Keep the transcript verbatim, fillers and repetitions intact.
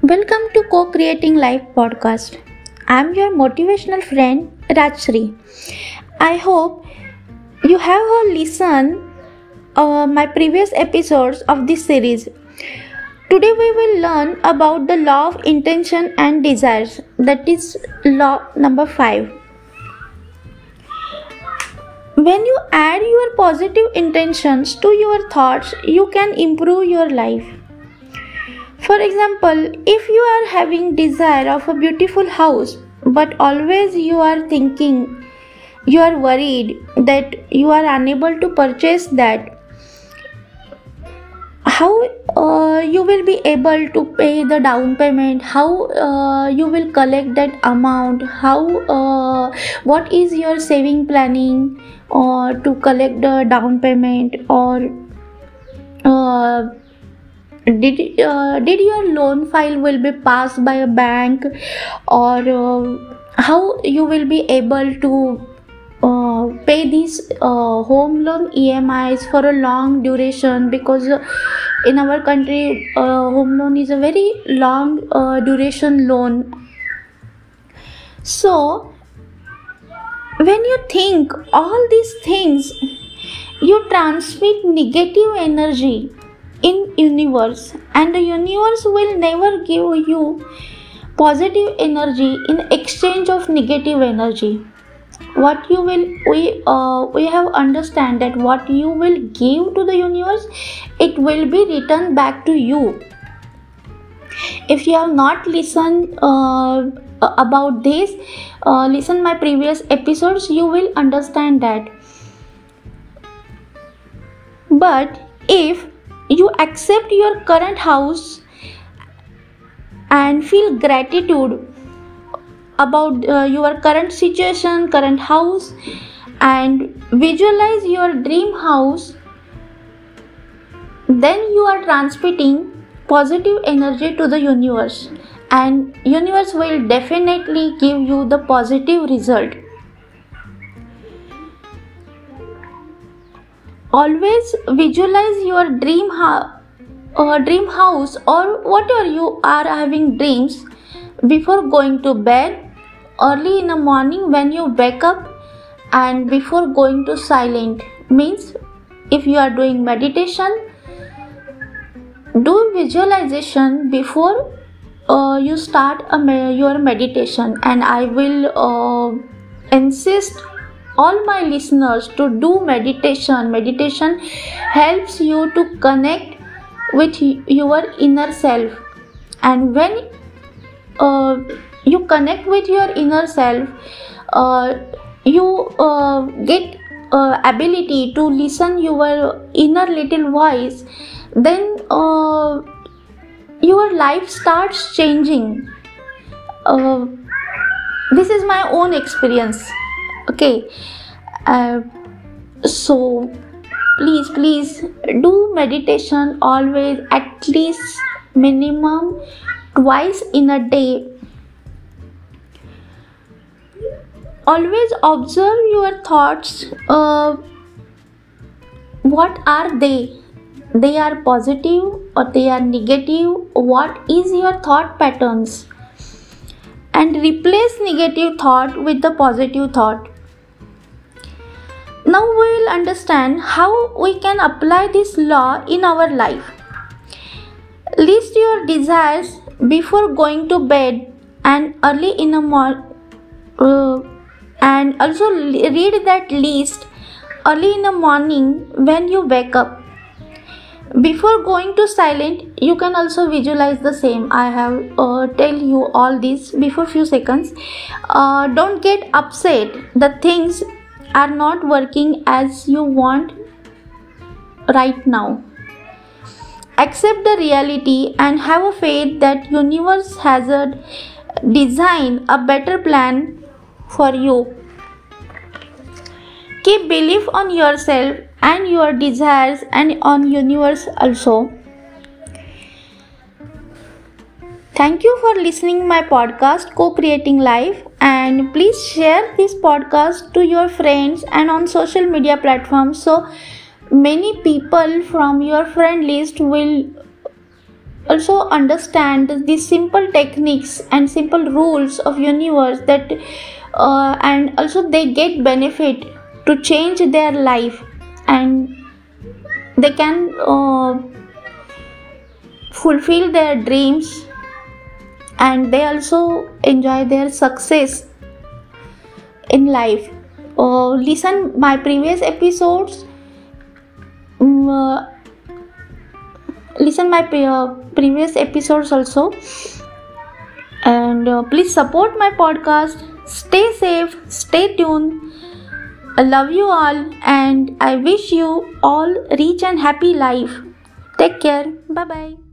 Welcome to Co-Creating Life podcast. I'm your motivational friend Rajshri. I hope you have all listened uh, my previous episodes of this series. Today we will learn about the law of intention and desires, that is law number five. When you add your positive intentions to your thoughts, you can improve your life. For example, if you are having desire of a beautiful house, but always you are thinking, you are worried that you are unable to purchase that, how uh, you will be able to pay the down payment, how uh, you will collect that amount, how uh, what is your saving planning or to collect the down payment, or uh, did uh, did your loan file will be passed by a bank, or uh, how you will be able to uh, pay these uh, home loan E M Is for a long duration, because uh, in our country uh, home loan is a very long uh, duration loan. So when you think all these things, you transmit negative energy in universe, and the universe will never give you positive energy in exchange of negative energy. What you will we uh, we have understand that what you will give to the universe, it will be returned back to you. If you have not listened uh, about this, uh, listen my previous episodes, you will understand that. But if you accept your current house and feel gratitude about uh, your current situation, current house, and visualize your dream house, then you are transmitting positive energy to the universe, and universe will definitely give you the positive result. Always visualize your dream, ha- uh, dream house, or whatever you are having dreams, before going to bed, early in the morning when you wake up, and before going to silent. Means if you are doing meditation, do visualization before uh, you start a me- your meditation. And I will uh, insist all my listeners to do meditation. Meditation helps you to connect with your inner self, and when uh, you connect with your inner self, uh, you uh, get uh, ability to listen your inner little voice. Then uh, your life starts changing. Uh, this is my own experience. Okay, uh, so please please do meditation always, at least minimum twice in a day. Always observe your thoughts. Uh, what are they? They are positive or they are negative? What is your thought patterns? And replace negative thought with the positive thought. Now we will understand how we can apply this law in our life. List your desires before going to bed and early in the morning, uh, and also read that list early in the morning when you wake up. Before going to silent, you can also visualize the same. I have uh, tell you all this before few seconds. Uh, don't get upset. The things are not working as you want right now. Accept the reality and have a faith that universe has a design, a better plan for you. Keep belief on yourself and your desires, and on universe also. Thank you for listening my podcast Co-Creating Life, and please share this podcast to your friends and on social media platforms, so many people from your friend list will also understand these simple techniques and simple rules of universe, that uh, and also they get benefit to change their life, and they can uh, fulfill their dreams, and they also enjoy their success in life. Uh, listen my previous episodes. Um, uh, listen my pre- uh, previous episodes also, and uh, please support my podcast. Stay safe, stay tuned. I love you all, and I wish you all rich and happy life. Take care. Bye bye.